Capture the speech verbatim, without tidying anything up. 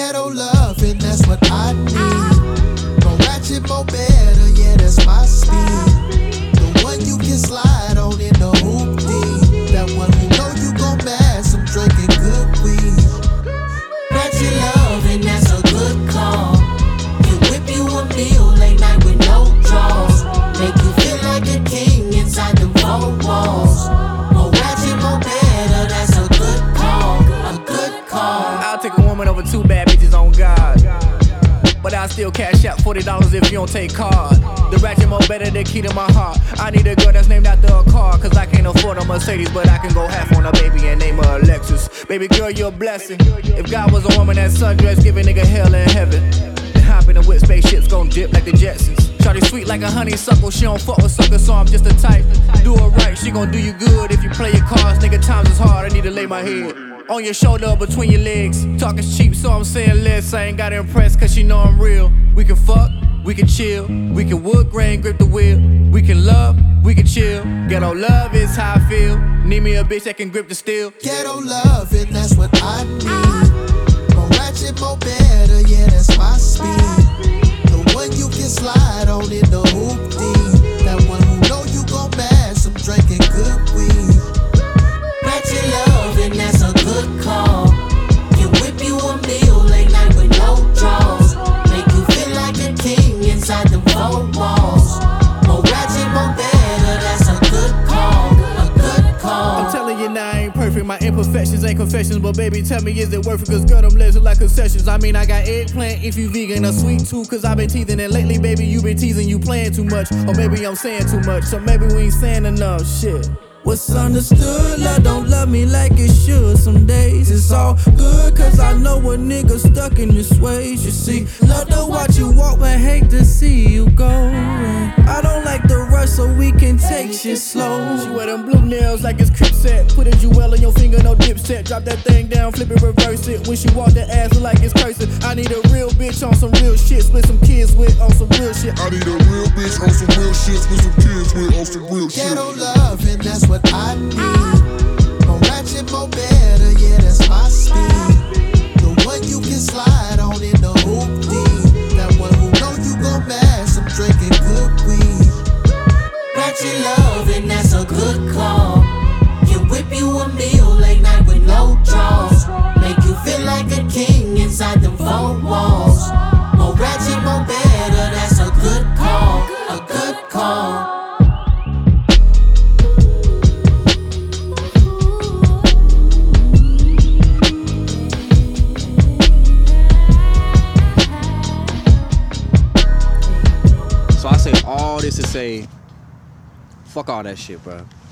Ghetto love, and that's what I need. More ratchet, more better, yeah, that's my speed. The one you can slide on in the hoopty. That one who know you gon' mash, I'm drinking good weed. Ratchet love, and that's a good call. Can whip you a meal late night with no draws. Make you feel like a king inside the four walls. More ratchet, more better, that's a good call. A good call. I'll take a woman over two bad bitches on God, but I'll still cash out forty dollars if you don't take card. The ratchet more better, the key to my heart. I need a girl that's named after a car, cause I can't afford a Mercedes, but I can go half on a baby and name her Alexis. Baby girl, you're a blessing. If God was a woman that sundress, give a nigga hell in heaven. And hop in the whip, spaceships gon' dip like the Jetsons. Shawty sweet like a honeysuckle, she don't fuck with suckers, so I'm just a type. Do her right, she gon' do you good if you play your cards. Nigga, times is hard, I need to lay my head on your shoulder or between your legs. Talking cheap, so I'm saying less. I ain't gotta impress, cause she know I'm real. We can fuck, we can chill, we can wood grain, grip the wheel. We can love, we can chill. Ghetto love is how I feel. Need me a bitch that can grip the steel. Ghetto love, and that's what I need. More ratchet, more better, yeah, that's my speed. The one you can slide on in the hoopty. That one who know you gon' mash, I'm drinking good weed. Ratchet love, and that's a good call. Can whip you a meal late night with no draws. Make you feel like a king inside the four walls. More ratchet, more better, that's a good call. A good call. I'm telling you now, I ain't perfect. My imperfections ain't confessions, but baby, tell me, is it worth it? Cause girl, them legs look like concessions. I mean, I got eggplant if you vegan, or sweet too, cause I've been teasing. And lately, baby, you been teasing, you playing too much. Or maybe I'm saying too much, so maybe we ain't saying enough shit. What's understood, love don't love me like it should. Some days it's all good, cause I know a nigga stuck in this ways. You see, love to watch you walk, but hate to see you go. And I don't like the rush, so we can take shit slow. She wear them blue nails like it's Crip set. Put a jewel on your finger, no dipset. Drop that thing down, flip it, reverse it. When she walk, that ass look like it's cursing. I need a real bitch on some real shit. Split some kids with on some real shit. I need a real bitch on some real shit. Split some kids with on some real shit. Ghetto love, and that's what I need. More ratchet, more better, yeah, that's my speed. The one you can slide on in the hoopty. That one who know you gon' mash, I'm drinking good weed. Ratchet love, and that's a good call. Can whip you a meal late night with no draws. Make you feel like a king inside them four walls. More ratchet, more better, that's a good call. A good call. So I say all this to say, fuck all that shit, bro.